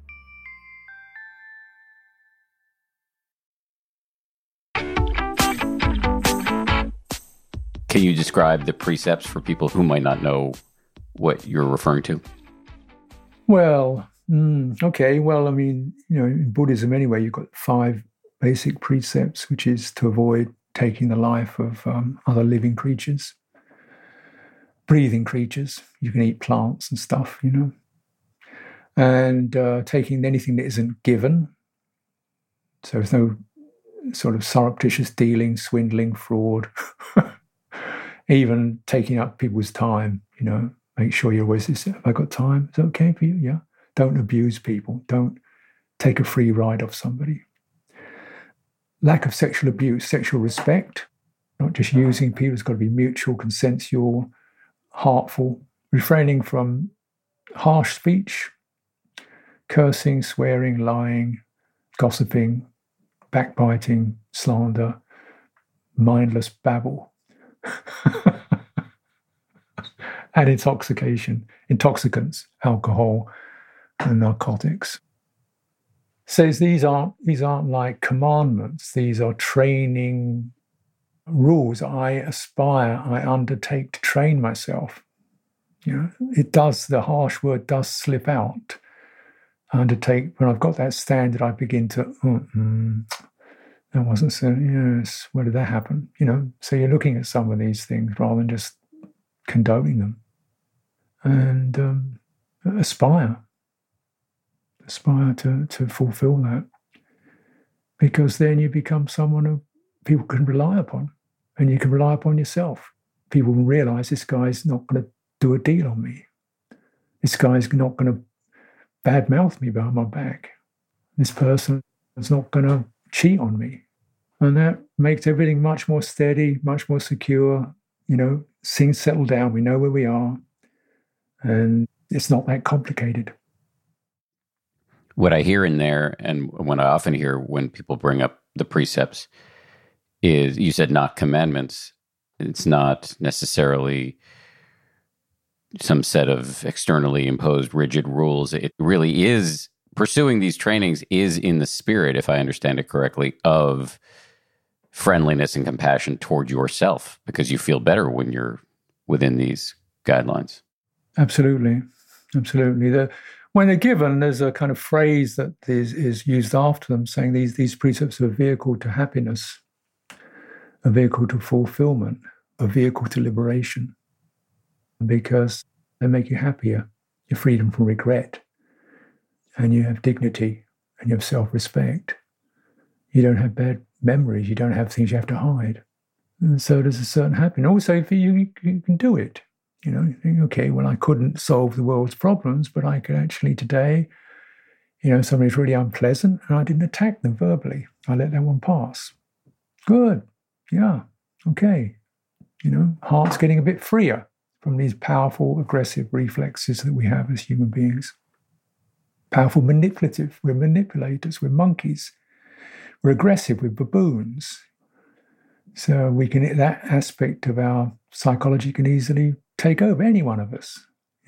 Can you describe the precepts for people who might not know what you're referring to? Well, okay. Well, I mean, in Buddhism anyway, you've got 5 basic precepts, which is to avoid taking the life of other living creatures, breathing creatures. You can eat plants and stuff, and taking anything that isn't given. So there's no sort of surreptitious dealing, swindling, fraud, even taking up people's time, Make sure you're always, have I got time? Is it okay for you? Yeah. Don't abuse people. Don't take a free ride off somebody. Lack of sexual abuse, sexual respect, not just using people. It's got to be mutual, consensual, heartful. Refraining from harsh speech, cursing, swearing, lying, gossiping, backbiting, slander, mindless babble. And intoxicants, alcohol and narcotics. Says these aren't like commandments. These are training rules. I undertake to train myself. The harsh word does slip out. I undertake, when I've got that standard, I begin to, that wasn't so, yes, where did that happen? So you're looking at some of these things rather than just condoning them. And aspire to fulfill that, because then you become someone who people can rely upon. And you can rely upon yourself. People will realize this guy's not going to do a deal on me. This guy's not going to badmouth me behind my back. This person is not going to cheat on me. And that makes everything much more steady, much more secure. Things settle down. We know where we are. And it's not that complicated. What I hear in there, and what I often hear when people bring up the precepts, is, you said not commandments. It's not necessarily some set of externally imposed rigid rules. It really is, pursuing these trainings is in the spirit, if I understand it correctly, of friendliness and compassion toward yourself, because you feel better when you're within these guidelines. Absolutely. When they're given, there's a kind of phrase that is used after them, saying these precepts are a vehicle to happiness, a vehicle to fulfillment, a vehicle to liberation, because they make you happier. You're freedom from regret, and you have dignity, and you have self-respect. You don't have bad memories. You don't have things you have to hide. And so there's a certain happiness. Also, if you can do it. You think, okay, well, I couldn't solve the world's problems, but I could actually today, somebody's really unpleasant, and I didn't attack them verbally. I let that one pass. Good. Yeah. Okay. Heart's getting a bit freer from these powerful, aggressive reflexes that we have as human beings. Powerful manipulative. We're manipulators. We're monkeys. We're aggressive. We're baboons. So that aspect of our psychology can easily take over any one of us.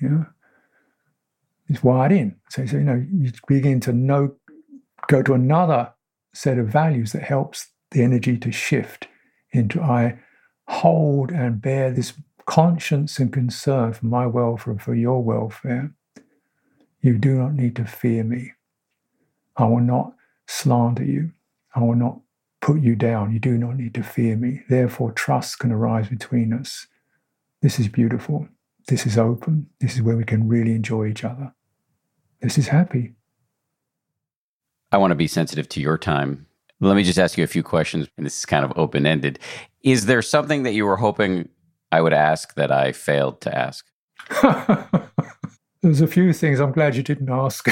It's wired in. So you begin to go to another set of values that helps the energy to shift into, I hold and bear this conscience and concern for my welfare and for your welfare. You do not need to fear me. I will not slander you. I will not put you down. You do not need to fear me. Therefore, trust can arise between us. This is beautiful. This is open. This is where we can really enjoy each other. This is happy. I want to be sensitive to your time. Let me just ask you a few questions, and this is kind of open-ended. Is there something that you were hoping I would ask that I failed to ask? There's a few things I'm glad you didn't ask.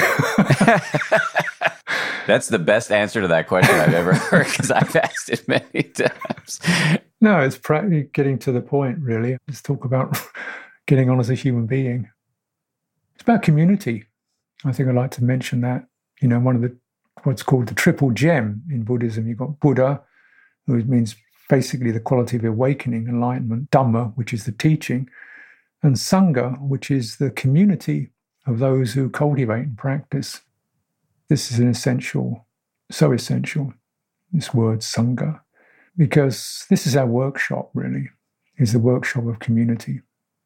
That's the best answer to that question I've ever heard, because I've asked it many times. No, it's practically getting to the point, really. Let's talk about getting on as a human being. It's about community. I think I'd like to mention that. One of what's called the triple gem in Buddhism. You've got Buddha, who means basically the quality of awakening, enlightenment, Dhamma, which is the teaching, and Sangha, which is the community of those who cultivate and practice. This is an essential, so essential, this word Sangha, because this is our workshop, really, is the workshop of community.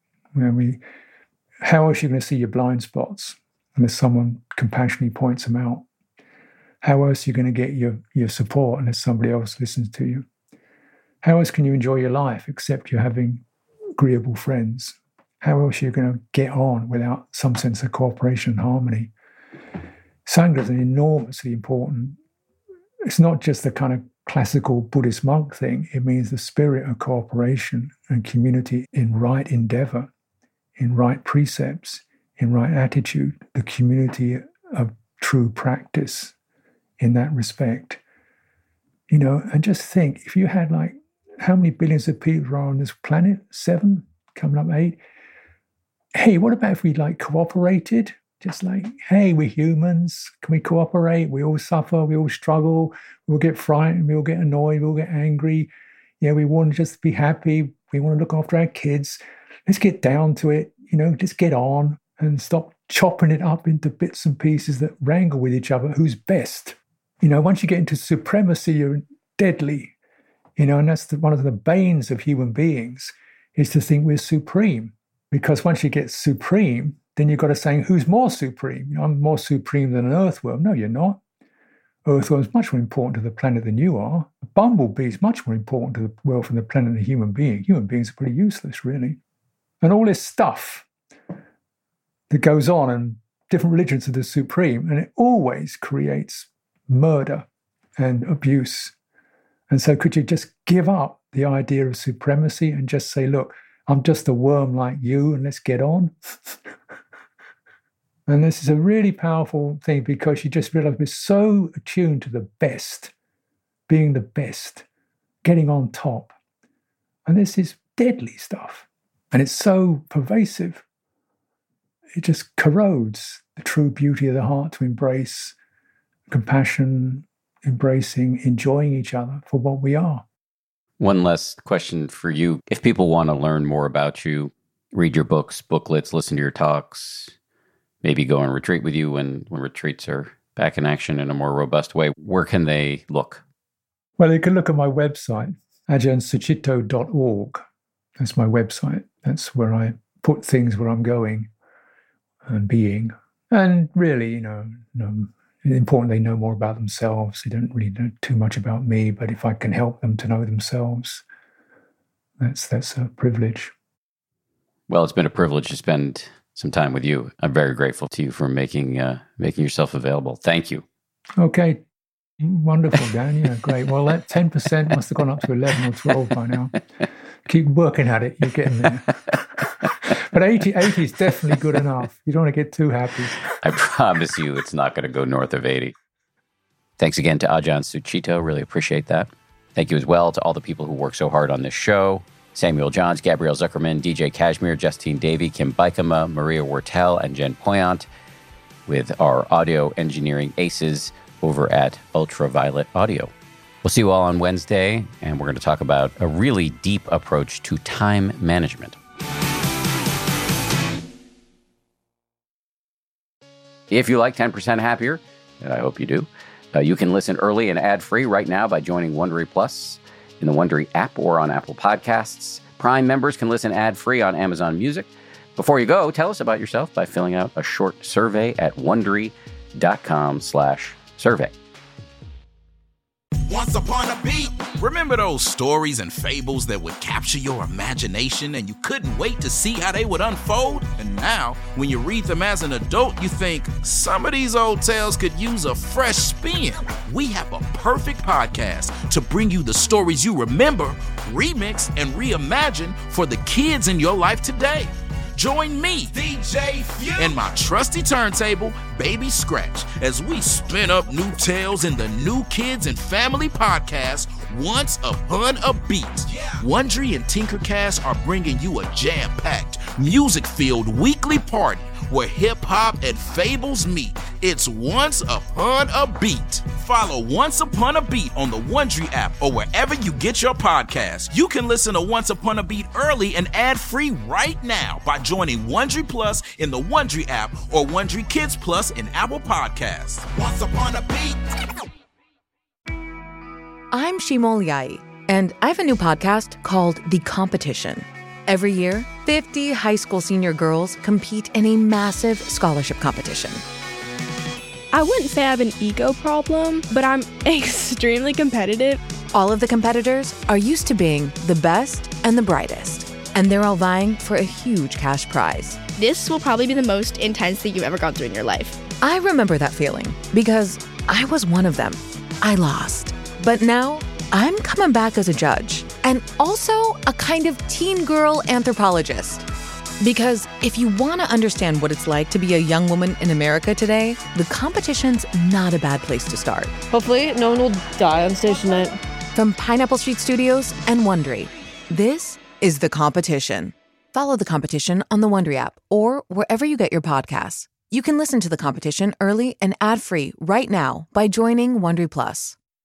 How else are you going to see your blind spots unless someone compassionately points them out? How else are you going to get your support unless somebody else listens to you? How else can you enjoy your life except you're having agreeable friends? How else are you going to get on without some sense of cooperation and harmony? Sangha is an enormously important, it's not just the kind of classical Buddhist monk thing. It means the spirit of cooperation and community in right endeavor, in right precepts, in right attitude, the community of true practice in that respect. And just think, if you had how many billions of people are on this planet? 7, coming up 8. Hey, what about if we cooperated? Just hey, we're humans. Can we cooperate? We all suffer. We all struggle. We all get frightened. We all get annoyed. We all get angry. We want to just be happy. We want to look after our kids. Let's get down to it. Just get on and stop chopping it up into bits and pieces that wrangle with each other. Who's best? Once you get into supremacy, you're deadly. And that's one of the banes of human beings, is to think we're supreme. Because once you get supreme, then you've got to say, who's more supreme? I'm more supreme than an earthworm. No, you're not. Earthworm's much more important to the planet than you are. A bumblebee is much more important to the world and the planet than a human being. Human beings are pretty useless, really. And all this stuff that goes on, and different religions are the supreme, and it always creates murder and abuse And so could you just give up the idea of supremacy and just say, look, I'm just a worm like you and let's get on? And this is a really powerful thing because you just realize we're so attuned to the best, being the best, getting on top. And this is deadly stuff. And it's so pervasive. It just corrodes the true beauty of the heart to embrace compassion, embracing, enjoying each other for what we are. One last question for you. If people want to learn more about you, read your books, booklets, listen to your talks, maybe go on retreat with you when retreats are back in action in a more robust way, where can they look? Well, you can look at my website, ajahnssucitto.org. That's my website. That's where I put things where I'm going and being. And really, it's important they know more about themselves. They don't really know too much about me, but if I can help them to know themselves, that's a privilege. Well, it's been a privilege to spend some time with you. I'm very grateful to you for making yourself available. Thank you. Okay. Wonderful, Dan. Yeah, great. Well, that 10% must have gone up to 11 or 12 by now. Keep working at it. You're getting there. But 80 is definitely good enough. You don't want to get too happy. I promise you it's not going to go north of 80. Thanks again to Ajahn Sucitto. Really appreciate that. Thank you as well to all the people who work so hard on this show. Samuel Johns, Gabrielle Zuckerman, DJ Kashmir, Justine Davey, Kim Bikama, Maria Wortel, and Jen Poyant, with our audio engineering aces over at Ultraviolet Audio. We'll see you all on Wednesday, and we're going to talk about a really deep approach to time management. If you like 10% Happier, and I hope you do, you can listen early and ad-free right now by joining Wondery Plus in the Wondery app or on Apple Podcasts. Prime members can listen ad-free on Amazon Music. Before you go, tell us about yourself by filling out a short survey at Wondery.com/survey. Once upon a beat. Remember those stories and fables that would capture your imagination and you couldn't wait to see how they would unfold? And now, when you read them as an adult, you think, some of these old tales could use a fresh spin. We have a perfect podcast to bring you the stories you remember, remix, and reimagine for the kids in your life today. Join me, DJ Few, and my trusty turntable, Baby Scratch, as we spin up new tales in the New Kids and Family podcast, Once Upon a Beat. Wondery and Tinkercast are bringing you a jam-packed, music-filled weekly party where hip-hop and fables meet. It's Once Upon a Beat. Follow Once Upon a Beat on the Wondery app or wherever you get your podcasts. You can listen to Once Upon a Beat early and ad-free right now by joining Wondery Plus in the Wondery app or Wondery Kids Plus in Apple Podcasts. Once Upon a Beat. I'm Shimol Yai, and I have a new podcast called The Competition. Every year, 50 high school senior girls compete in a massive scholarship competition. I wouldn't say I have an ego problem, but I'm extremely competitive. All of the competitors are used to being the best and the brightest, and they're all vying for a huge cash prize. This will probably be the most intense thing you've ever gone through in your life. I remember that feeling because I was one of them. I lost. But now, I'm coming back as a judge and also a kind of teen girl anthropologist. Because if you want to understand what it's like to be a young woman in America today, the competition's not a bad place to start. Hopefully, no one will die on stage tonight. From Pineapple Street Studios and Wondery, this is The Competition. Follow The Competition on the Wondery app or wherever you get your podcasts. You can listen to The Competition early and ad-free right now by joining Wondery Plus.